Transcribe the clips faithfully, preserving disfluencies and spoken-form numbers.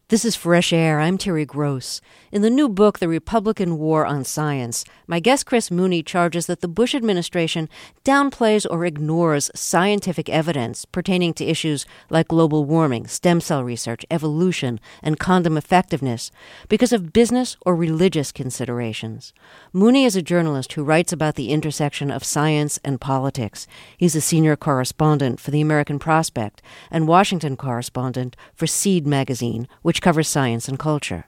This is Fresh Air. I'm Terry Gross. In the new book, The Republican War on Science, my guest Chris Mooney charges that the Bush administration downplays or ignores scientific evidence pertaining to issues like global warming, stem cell research, evolution, and condom effectiveness because of business or religious considerations. Mooney is a journalist who writes about the intersection of science and politics. He's a senior correspondent for the American Prospect and Washington correspondent for Seed magazine, which covers science and culture.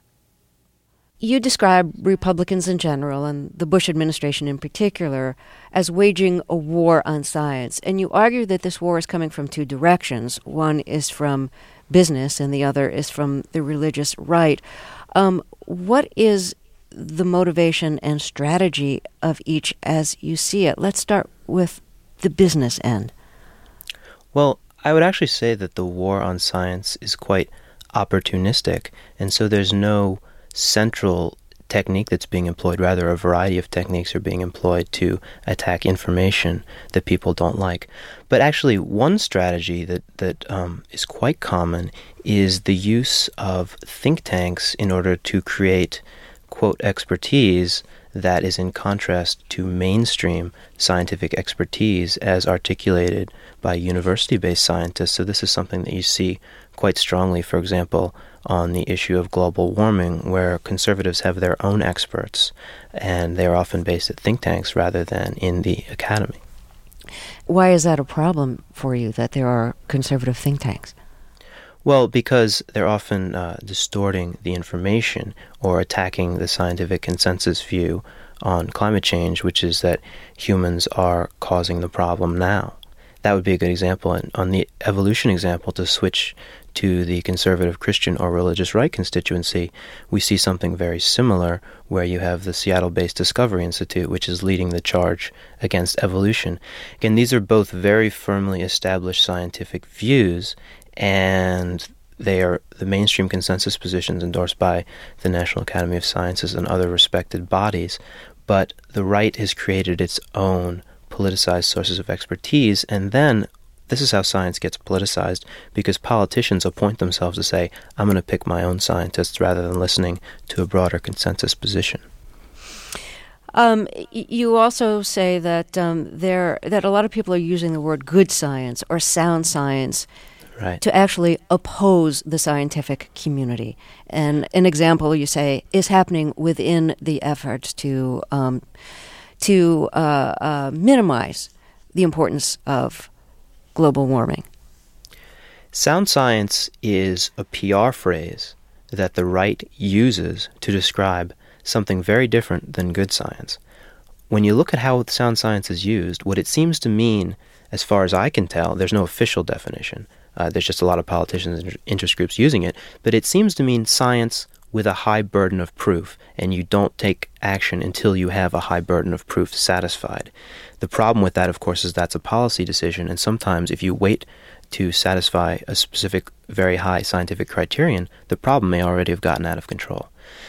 You describe Republicans in general, and the Bush administration in particular, as waging a war on science. And you argue that this war is coming from two directions. One is from business, and the other is from the religious right. Um, what is the motivation and strategy of each as you see it? Let's start with the business end. Well, I would actually say that the war on science is quite opportunistic, and so there's no central technique that's being employed. Rather, a variety of techniques are being employed to attack information that people don't like. But actually, one strategy that, that um, is quite common is the use of think tanks in order to create, quote, expertise that is in contrast to mainstream scientific expertise as articulated by university-based scientists. So this is something that you see quite strongly, for example, on the issue of global warming, where conservatives have their own experts, and they're often based at think tanks rather than in the academy. Why is that a problem for you, that there are conservative think tanks? Well, because they're often uh, distorting the information or attacking the scientific consensus view on climate change, which is that humans are causing the problem now. That would be a good example. And on the evolution example, to switch to the conservative Christian or religious right constituency, we see something very similar where you have the Seattle-based Discovery Institute, which is leading the charge against evolution. Again, these are both very firmly established scientific views, and they are the mainstream consensus positions endorsed by the National Academy of Sciences and other respected bodies. But the right has created its own politicized sources of expertise, and then this is how science gets politicized, because politicians appoint themselves to say, I'm going to pick my own scientists rather than listening to a broader consensus position. Um, you also say that um, there that a lot of people are using the word good science or sound science Right. to actually oppose the scientific community. And an example, you say, is happening within the efforts to um, to uh, uh, minimize the importance of global warming. Sound science is a P R phrase that the right uses to describe something very different than good science. When you look at how sound science is used, what it seems to mean, as far as I can tell, there's no official definition. Uh, there's just a lot of politicians and interest groups using it, but it seems to mean science with a high burden of proof, and you don't take action until you have a high burden of proof satisfied. The problem with that, of course, is that's a policy decision, and sometimes if you wait to satisfy a specific, very high scientific criterion, the problem may already have gotten out of control.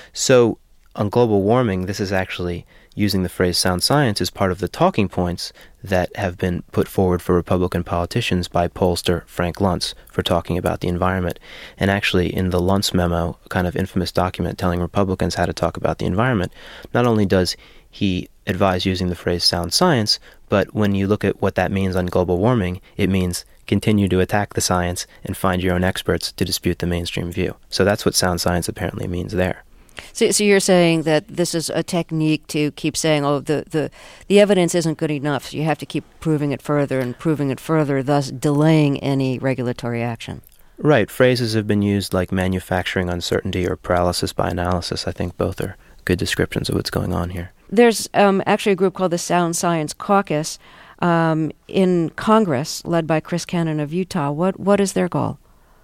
So on global warming, this is actually using the phrase sound science as part of the talking points that have been put forward for Republican politicians by pollster Frank Luntz for talking about the environment. And actually, in the Luntz memo, a kind of infamous document telling Republicans how to talk about the environment, not only does he advise using the phrase sound science, but when you look at what that means on global warming, it means continue to attack the science and find your own experts to dispute the mainstream view. So that's what sound science apparently means there. So, so you're saying that this is a technique to keep saying, oh, the, the, the evidence isn't good enough, so you have to keep proving it further and proving it further, thus delaying any regulatory action. Right. Phrases have been used like manufacturing uncertainty or paralysis by analysis. I think both are good descriptions of what's going on here. There's um, actually a group called the Sound Science Caucus um, in Congress, led by Chris Cannon of Utah. What What is their goal?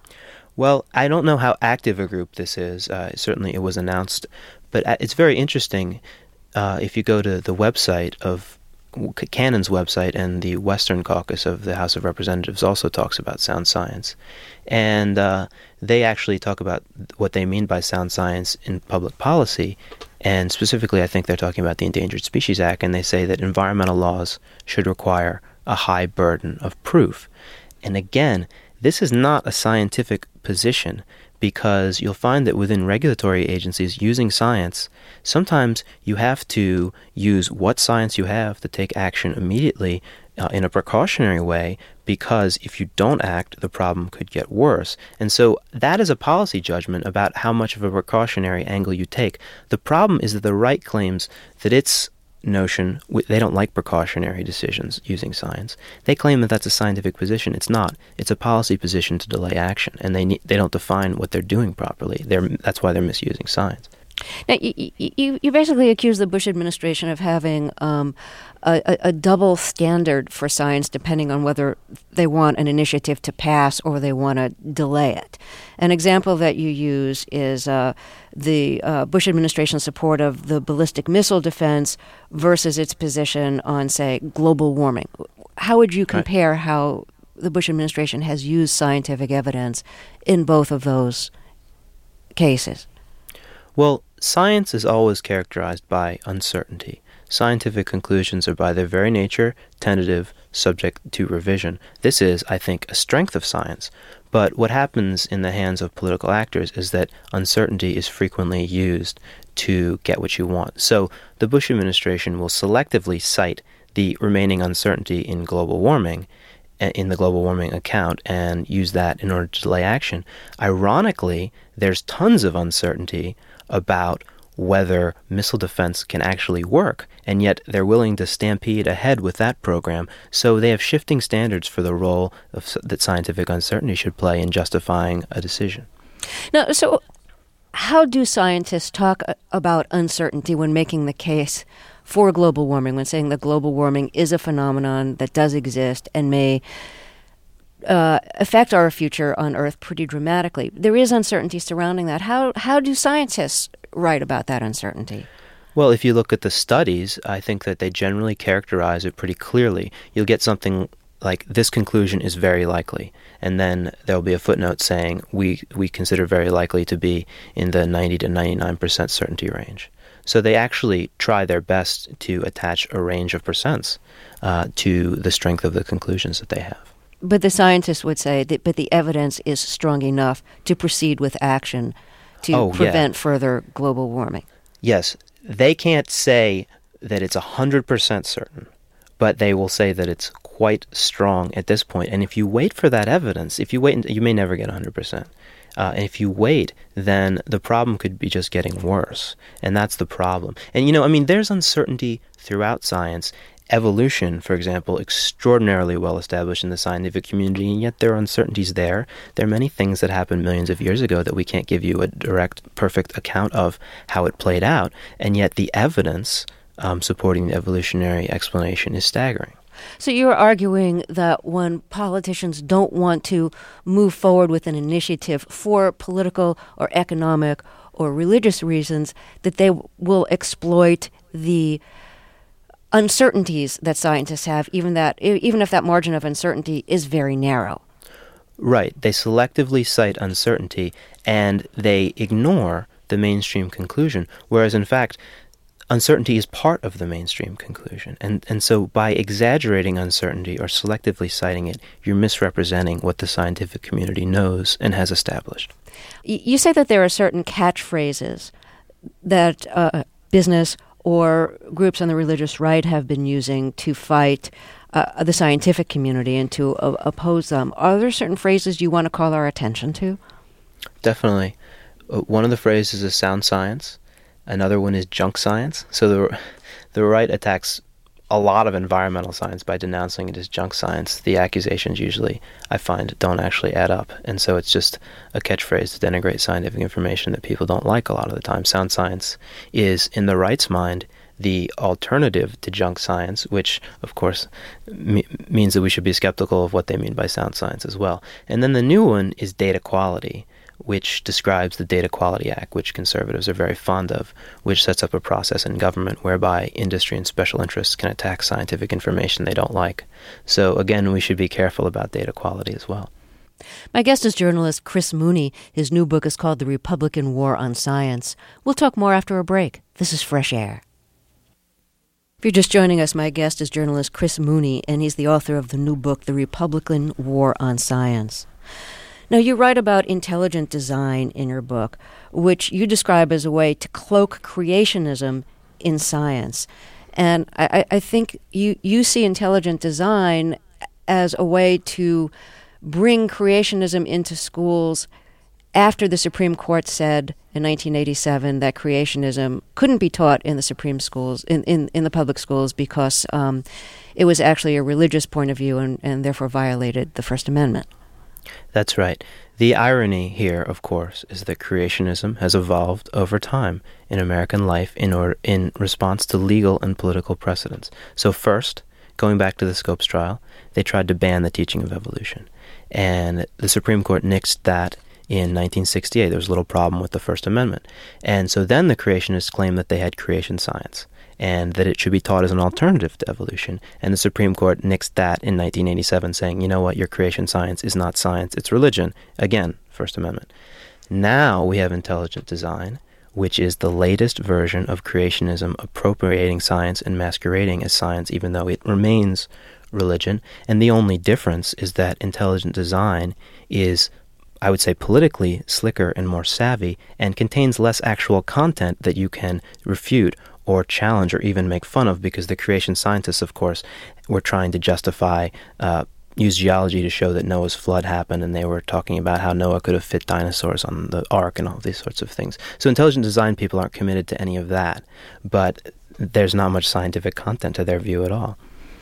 Well, I don't know how active a group this is. Uh, certainly it was announced. But it's very interesting. Uh, if you go to the website of Cannon's website, and the Western Caucus of the House of Representatives also talks about sound science. And uh, they actually talk about what they mean by sound science in public policy. And specifically, I think they're talking about the Endangered Species Act, and they say that environmental laws should require a high burden of proof. And again, this is not a scientific position, because you'll find that within regulatory agencies using science, sometimes you have to use what science you have to take action immediately uh, in a precautionary way, because if you don't act, the problem could get worse. And so that is a policy judgment about how much of a precautionary angle you take. The problem is that the right claims that its notion, they don't like precautionary decisions using science. They claim that that's a scientific position. It's not. It's a policy position to delay action, and they need, they don't define what they're doing properly. They're, that's why they're misusing science. Now, you, you, you basically accuse the Bush administration of having um, a, a double standard for science, depending on whether they want an initiative to pass or they want to delay it. An example that you use is uh, the uh, Bush administration's support of the ballistic missile defense versus its position on, say, global warming. How would you compare right. how the Bush administration has used scientific evidence in both of those cases? Well, science is always characterized by uncertainty. Scientific conclusions are by their very nature tentative, subject to revision. This is, I think, a strength of science. But what happens in the hands of political actors is that uncertainty is frequently used to get what you want. So the Bush administration will selectively cite the remaining uncertainty in global warming, in the global warming account, and use that in order to delay action. Ironically, there's tons of uncertainty about whether missile defense can actually work, and yet they're willing to stampede ahead with that program. So they have shifting standards for the role of, that scientific uncertainty should play in justifying a decision. Now, so how do scientists talk about uncertainty when making the case for global warming, when saying that global warming is a phenomenon that does exist and may Uh, affect our future on Earth pretty dramatically? There is uncertainty surrounding that. How how do scientists write about that uncertainty? Well, if you look at the studies, I think that they generally characterize it pretty clearly. You'll get something like, this conclusion is very likely, and then there'll be a footnote saying we we consider very likely to be in the ninety to ninety-nine percent certainty range. So they actually try their best to attach a range of percents uh, to the strength of the conclusions that they have. But the scientists would say that, but the evidence is strong enough to proceed with action to oh, prevent yeah. further global warming. Yes, they can't say that it's one hundred percent certain, but they will say that it's quite strong at this point. And if you wait for that evidence, if you wait, you may never get one hundred percent. Uh, and if you wait, then the problem could be just getting worse. And that's the problem. And, you know, I mean, there's uncertainty throughout science. Evolution, for example, extraordinarily well established in the scientific community, and yet there are uncertainties there. There are many things that happened millions of years ago that we can't give you a direct, perfect account of how it played out, and yet the evidence um, supporting the evolutionary explanation is staggering. So you're arguing that when politicians don't want to move forward with an initiative for political or economic or religious reasons, that they will exploit the uncertainties that scientists have, even that even if that margin of uncertainty is very narrow. Right. They selectively cite uncertainty, and they ignore the mainstream conclusion, whereas in fact, uncertainty is part of the mainstream conclusion. And and so by exaggerating uncertainty or selectively citing it, you're misrepresenting what the scientific community knows and has established. You say that there are certain catchphrases that uh, business or groups on the religious right have been using to fight uh, the scientific community and to uh, oppose them. Are there certain phrases you want to call our attention to? Definitely. Uh, one of the phrases is sound science. Another one is junk science. So the the right attacks a lot of environmental science by denouncing it as junk science. The accusations usually, I find, don't actually add up. And so it's just a catchphrase to denigrate scientific information that people don't like a lot of the time. Sound science is, in the right's mind, the alternative to junk science, which, of course, me- means that we should be skeptical of what they mean by sound science as well. And then the new one is data quality, which describes the Data Quality Act, which conservatives are very fond of, which sets up a process in government whereby industry and special interests can attack scientific information they don't like. So again, we should be careful about data quality as well. My guest is journalist Chris Mooney. His new book is called The Republican War on Science. We'll talk more after a break. This is Fresh Air. If you're just joining us, my guest is journalist Chris Mooney, and he's the author of the new book, The Republican War on Science. Now, you write about intelligent design in your book, which you describe as a way to cloak creationism in science. And I, I think you, you see intelligent design as a way to bring creationism into schools after the Supreme Court said in nineteen eighty-seven that creationism couldn't be taught in the Supreme schools, in, in, in the public schools, because um, it was actually a religious point of view and, and therefore violated the First Amendment. That's right. The irony here, of course, is that creationism has evolved over time in American life in order, in response to legal and political precedents. So first, going back to the Scopes trial, they tried to ban the teaching of evolution. And the Supreme Court nixed that in nineteen sixty-eight. There was a little problem with the First Amendment. And so then the creationists claimed that they had creation science and that it should be taught as an alternative to evolution. And the Supreme Court nixed that in nineteen eighty-seven, saying, you know what, your creation science is not science, it's religion. Again, First Amendment. Now we have intelligent design, which is the latest version of creationism appropriating science and masquerading as science, even though it remains religion. And the only difference is that intelligent design is, I would say, politically slicker and more savvy, and contains less actual content that you can refute or challenge or even make fun of, because the creation scientists, of course, were trying to justify, uh, use geology to show that Noah's flood happened, and they were talking about how Noah could have fit dinosaurs on the ark and all these sorts of things. So intelligent design people aren't committed to any of that, but there's not much scientific content to their view at all.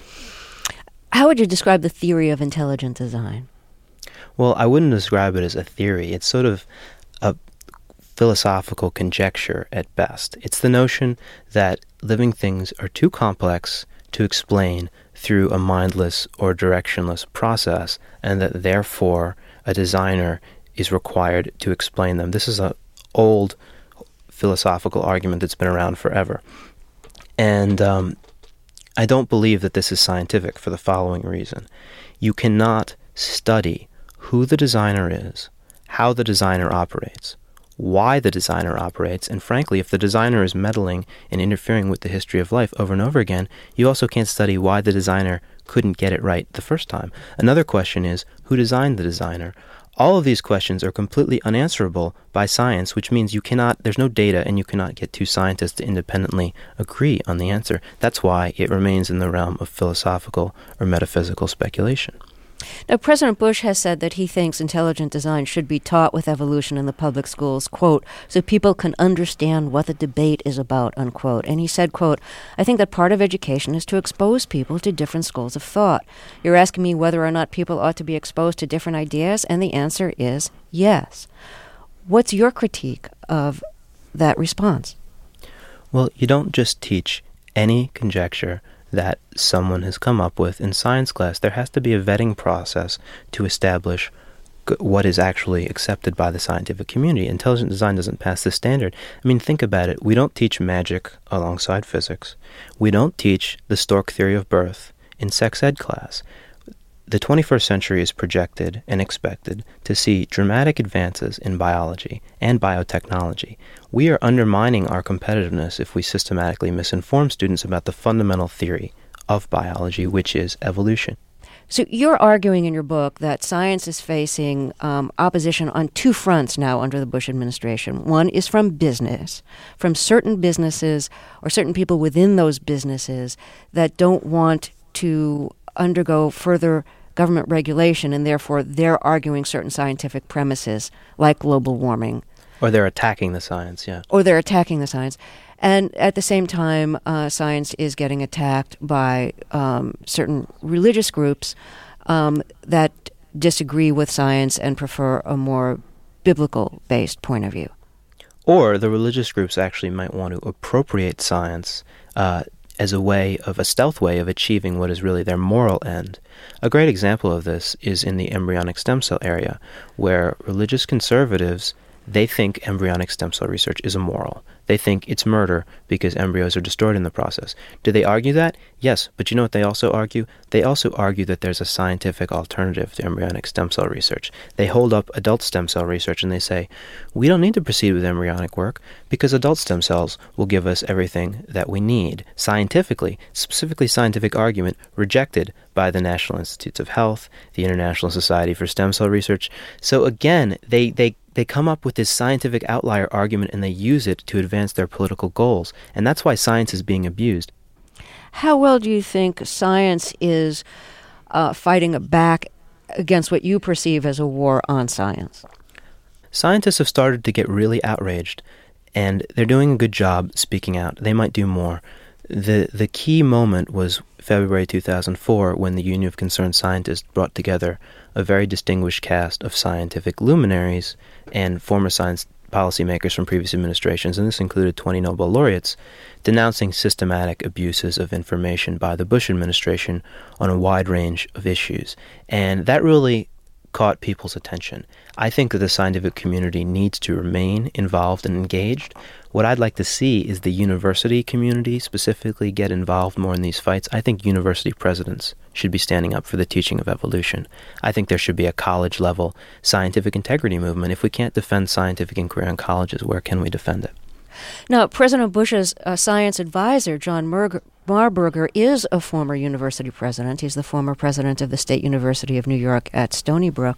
How would you describe the theory of intelligent design? Well, I wouldn't describe it as a theory. It's sort of a philosophical conjecture at best. It's the notion that living things are too complex to explain through a mindless or directionless process, and that therefore a designer is required to explain them. This is an old philosophical argument that's been around forever. And um, I don't believe that this is scientific for the following reason. You cannot study who the designer is, how the designer operates, why the designer operates, and frankly, if the designer is meddling and interfering with the history of life over and over again, you also can't study why the designer couldn't get it right the first time. Another question is, who designed the designer? All of these questions are completely unanswerable by science, which means you cannot, there's no data, and you cannot get two scientists to independently agree on the answer. That's why it remains in the realm of philosophical or metaphysical speculation. Now, President Bush has said that he thinks intelligent design should be taught with evolution in the public schools, quote, so people can understand what the debate is about, unquote. And he said, quote, I think that part of education is to expose people to different schools of thought. You're asking me whether or not people ought to be exposed to different ideas, and the answer is yes. What's your critique of that response? Well, you don't just teach any conjecture that someone has come up with in science class. There has to be a vetting process to establish g- what is actually accepted by the scientific community. Intelligent design doesn't pass the standard. I mean, think about it. We don't teach magic alongside physics. We don't teach the stork theory of birth in sex ed class. The twenty-first century is projected and expected to see dramatic advances in biology and biotechnology. We are undermining our competitiveness if we systematically misinform students about the fundamental theory of biology, which is evolution. So you're arguing in your book that science is facing um, opposition on two fronts now under the Bush administration. One is from business, from certain businesses or certain people within those businesses that don't want to undergo further government regulation, and therefore they're arguing certain scientific premises like global warming. Or they're attacking the science, yeah. Or they're attacking the science. And at the same time, uh, science is getting attacked by um, certain religious groups um, that disagree with science and prefer a more biblical-based point of view. Or the religious groups actually might want to appropriate science uh, as a way of, a stealth way of achieving what is really their moral end. A great example of this is in the embryonic stem cell area, where religious conservatives, they think embryonic stem cell research is immoral. They think it's murder because embryos are destroyed in the process. Do they argue that? Yes, but you know what they also argue? They also argue that there's a scientific alternative to embryonic stem cell research. They hold up adult stem cell research and they say, we don't need to proceed with embryonic work because adult stem cells will give us everything that we need. Scientifically, specifically scientific argument rejected by the National Institutes of Health, the International Society for Stem Cell Research. So again, they, they They come up with this scientific outlier argument and they use it to advance their political goals. And that's why science is being abused. How well do you think science is uh, fighting back against what you perceive as a war on science? Scientists have started to get really outraged, and they're doing a good job speaking out. They might do more. The the key moment was February two thousand four when the Union of Concerned Scientists brought together a very distinguished cast of scientific luminaries and former science policymakers from previous administrations, and this included twenty Nobel laureates, denouncing systematic abuses of information by the Bush administration on a wide range of issues. And that really caught people's attention. I think that the scientific community needs to remain involved and engaged. What I'd like to see is the university community specifically get involved more in these fights. I think university presidents should be standing up for the teaching of evolution. I think there should be a college-level scientific integrity movement. If we can't defend scientific inquiry in colleges, where can we defend it? Now, President Bush's uh, science advisor, John Merg- Marburger, is a former university president. He's the former president of the State University of New York at Stony Brook.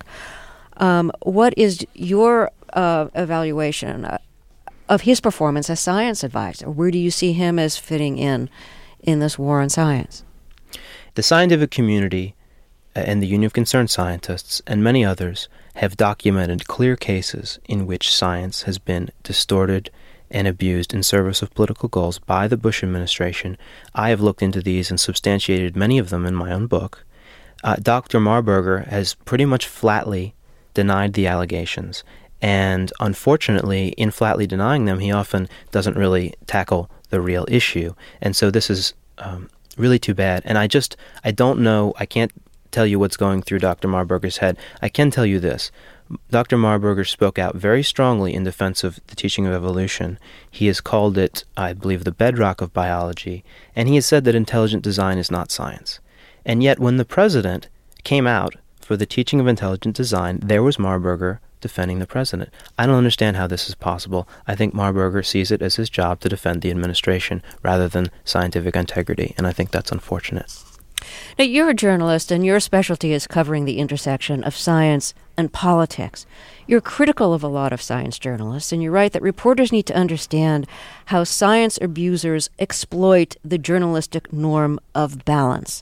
Um, what is your uh, evaluation uh, of his performance as science advisor? Where do you see him as fitting in in this war on science? The scientific community and the Union of Concerned Scientists and many others have documented clear cases in which science has been distorted and abused in service of political goals by the Bush administration. I have looked into these and substantiated many of them in my own book. Uh, Doctor Marburger has pretty much flatly denied the allegations, and unfortunately, in flatly denying them, he often doesn't really tackle the real issue. And so this is um, really too bad. And I just, I don't know, I can't tell you what's going through Doctor Marburger's head. I can tell you this. Doctor Marburger spoke out very strongly in defense of the teaching of evolution. He has called it, I believe, the bedrock of biology, and he has said that intelligent design is not science. And yet when the president came out for the teaching of intelligent design, there was Marburger defending the president. I don't understand how this is possible. I think Marburger sees it as his job to defend the administration rather than scientific integrity, and I think that's unfortunate. Now, you're a journalist, and your specialty is covering the intersection of science and politics. You're critical of a lot of science journalists, and you write that reporters need to understand how science abusers exploit the journalistic norm of balance.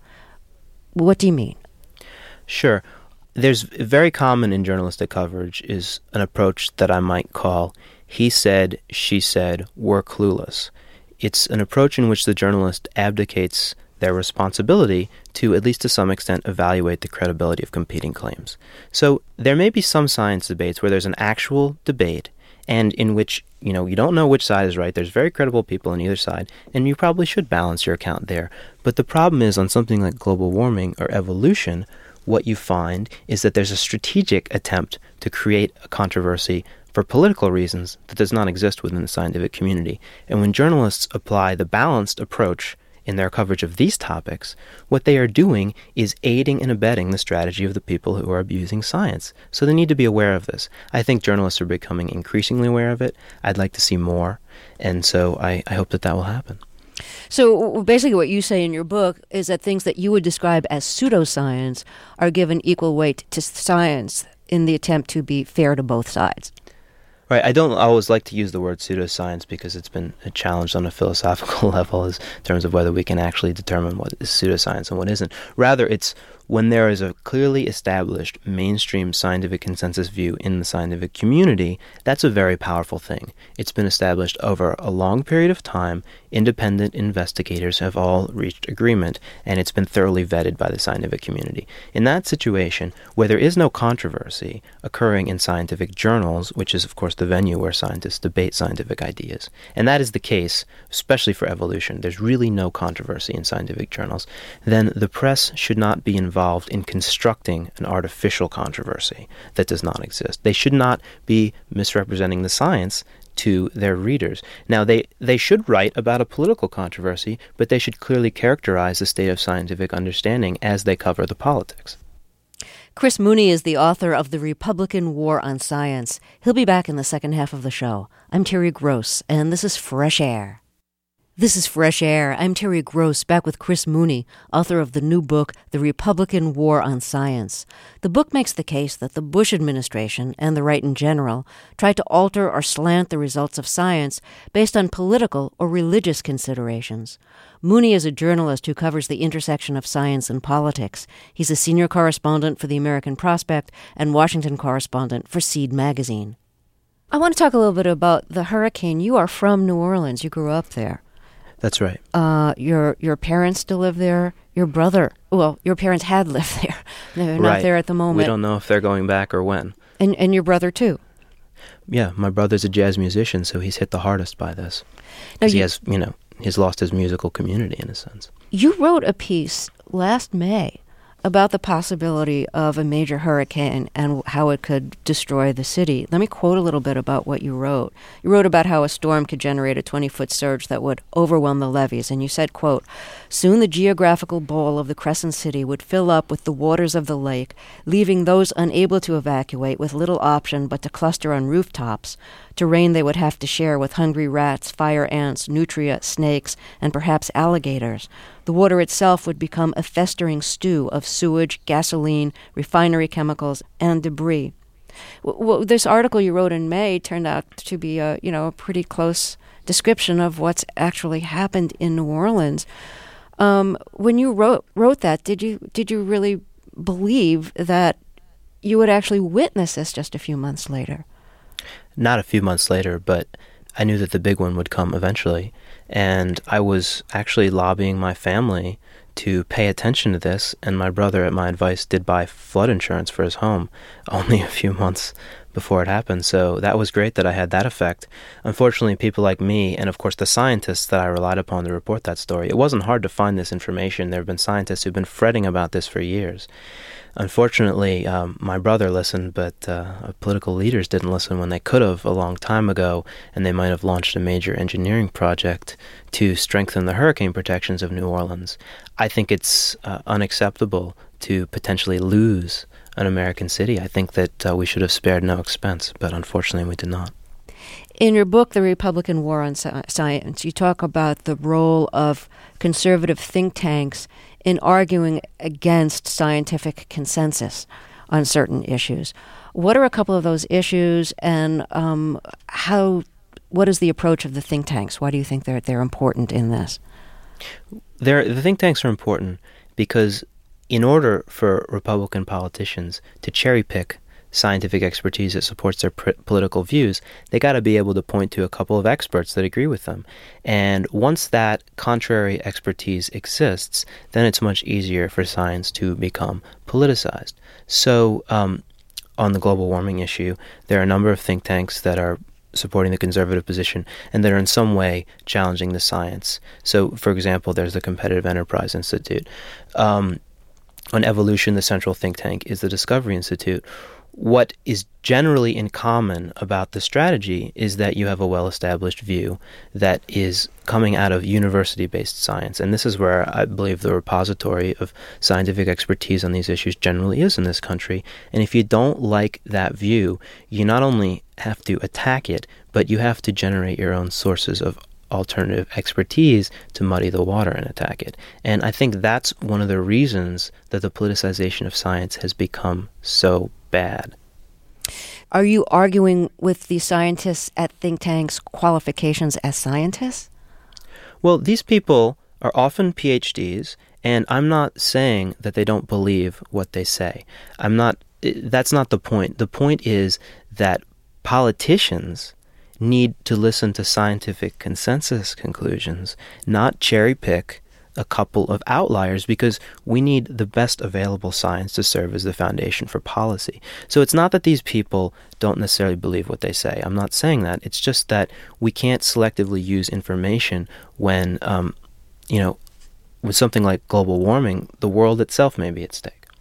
What do you mean? Sure. There's very common in journalistic coverage is an approach that I might call he said, she said, we're clueless. It's an approach in which the journalist abdicates their responsibility to, at least to some extent, evaluate the credibility of competing claims. So there may be some science debates where there's an actual debate and in which, you know, you don't know which side is right. There's very credible people on either side, and you probably should balance your account there. But the problem is on something like global warming or evolution, what you find is that there's a strategic attempt to create a controversy for political reasons that does not exist within the scientific community. And when journalists apply the balanced approach in their coverage of these topics, what they are doing is aiding and abetting the strategy of the people who are abusing science. So they need to be aware of this. I think journalists are becoming increasingly aware of it. I'd like to see more, and so I, I hope that that will happen. So basically what you say in your book is that things that you would describe as pseudoscience are given equal weight to science in the attempt to be fair to both sides. Right. I don't always like to use the word pseudoscience because it's been challenged on a philosophical level as in terms of whether we can actually determine what is pseudoscience and what isn't. Rather, it's when there is a clearly established mainstream scientific consensus view in the scientific community, that's a very powerful thing. It's been established over a long period of time. Independent investigators have all reached agreement, and it's been thoroughly vetted by the scientific community. In that situation, where there is no controversy occurring in scientific journals, which is, of course, the venue where scientists debate scientific ideas, and that is the case, especially for evolution, there's really no controversy in scientific journals, then the press should not be involved involved in constructing an artificial controversy that does not exist. They should not be misrepresenting the science to their readers. Now, they, they should write about a political controversy, but they should clearly characterize the state of scientific understanding as they cover the politics. Chris Mooney is the author of The Republican War on Science. He'll be back in the second half of the show. I'm Terry Gross, and this is Fresh Air. This is Fresh Air. I'm Terry Gross, back with Chris Mooney, author of the new book, The Republican War on Science. The book makes the case that the Bush administration, and the right in general, tried to alter or slant the results of science based on political or religious considerations. Mooney is a journalist who covers the intersection of science and politics. He's a senior correspondent for the American Prospect and Washington correspondent for Seed magazine. I want to talk a little bit about the hurricane. You are from New Orleans. You grew up there. That's right. Uh, your your parents still live there. Your brother, well, your parents had lived there. They're not right. there at the moment. We don't know if they're going back or when. And and your brother too. Yeah, my brother's a jazz musician, so he's hit the hardest by this. Now, he you, has, you know, he's lost his musical community in a sense. You wrote a piece last May about the possibility of a major hurricane and how it could destroy the city. Let me quote a little bit about what you wrote. You wrote about how a storm could generate a twenty-foot surge that would overwhelm the levees, and you said, quote, "Soon the geographical bowl of the Crescent City would fill up with the waters of the lake, leaving those unable to evacuate with little option but to cluster on rooftops, terrain they would have to share with hungry rats, fire ants, nutria, snakes, and perhaps alligators. The water itself would become a festering stew of sewage, gasoline, refinery chemicals, and debris." Well, this article you wrote in May turned out to be a, you know, a pretty close description of what's actually happened in New Orleans. Um, when you wrote wrote that, did you did you really believe that you would actually witness this just a few months later? Not a few months later, but I knew that the big one would come eventually. And I was actually lobbying my family to pay attention to this, and my brother, at my advice, did buy flood insurance for his home only a few months before it happened. So that was great that I had that effect. Unfortunately, people like me, and of course the scientists that I relied upon to report that story, it wasn't hard to find this information. There have been scientists who've been fretting about this for years. Unfortunately, um, my brother listened, but uh, political leaders didn't listen when they could have a long time ago, and they might have launched a major engineering project to strengthen the hurricane protections of New Orleans. I think it's uh, unacceptable to potentially lose an American city. I think that uh, we should have spared no expense, but unfortunately we did not. In your book, The Republican War on Science, you talk about the role of conservative think tanks in arguing against scientific consensus on certain issues. What are a couple of those issues, and um, how? What is the approach of the think tanks? Why do you think they're they're important in this? They're, the think tanks are important because in order for Republican politicians to cherry-pick scientific expertise that supports their pr- political views, they got to be able to point to a couple of experts that agree with them. And once that contrary expertise exists, then it's much easier for science to become politicized. So um, on the global warming issue, there are a number of think tanks that are supporting the conservative position and that are in some way challenging the science. So, for example, there's the Competitive Enterprise Institute. Um, on evolution, the central think tank is the Discovery Institute. What is generally in common about the strategy is that you have a well-established view that is coming out of university-based science. And this is where I believe the repository of scientific expertise on these issues generally is in this country. And if you don't like that view, you not only have to attack it, but you have to generate your own sources of alternative expertise to muddy the water and attack it. And I think that's one of the reasons that the politicization of science has become so bad. Are you arguing with the scientists at think tanks' qualifications as scientists? Well, these people are often P H Ds, and I'm not saying that they don't believe what they say. I'm not. That's not the point. The point is that politicians need to listen to scientific consensus conclusions, not cherry-pick a couple of outliers, because we need the best available science to serve as the foundation for policy. So it's not that these people don't necessarily believe what they say. I'm not saying that. It's just that we can't selectively use information when, um, you know, with something like global warming, the world itself may be at stake.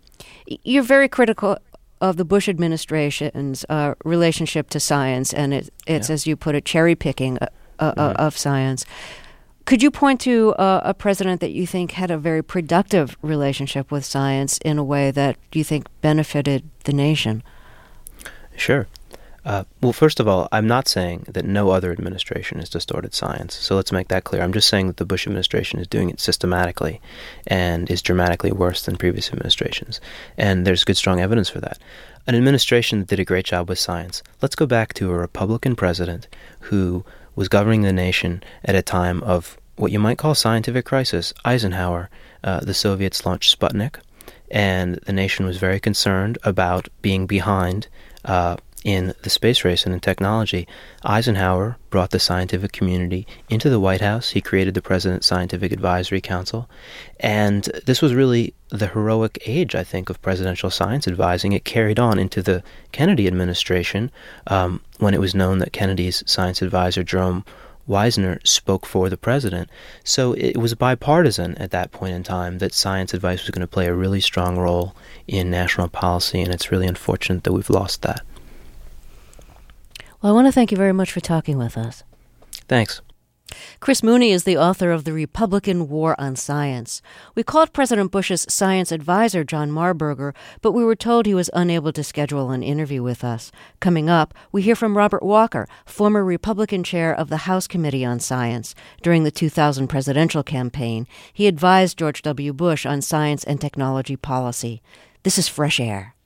You're very critical of the Bush administration's uh, relationship to science, and it, it's, yeah. as you put it, cherry picking uh, uh, mm-hmm. of science. Could you point to uh, a president that you think had a very productive relationship with science in a way that you think benefited the nation? Sure. Uh, well, first of all, I'm not saying that no other administration has distorted science. So let's make that clear. I'm just saying that the Bush administration is doing it systematically and is dramatically worse than previous administrations. And there's good, strong evidence for that. An administration that did a great job with science. Let's go back to a Republican president who was governing the nation at a time of what you might call scientific crisis. Eisenhower, uh, the Soviets launched Sputnik, and the nation was very concerned about being behind uh, in the space race and in technology. Eisenhower brought the scientific community into the White House. He created the President's Scientific Advisory Council. And this was really the heroic age, I think, of presidential science advising. It carried on into the Kennedy administration um, when it was known that Kennedy's science advisor, Jerome Wiesner, spoke for the president. So it was bipartisan at that point in time that science advice was going to play a really strong role in national policy, and it's really unfortunate that we've lost that. Well, I want to thank you very much for talking with us. Thanks. Chris Mooney is the author of The Republican War on Science. We called President Bush's science advisor, John Marburger, but we were told he was unable to schedule an interview with us. Coming up, we hear from Robert Walker, former Republican chair of the House Committee on Science. During the two thousand presidential campaign, he advised George W. Bush on science and technology policy. This is Fresh Air.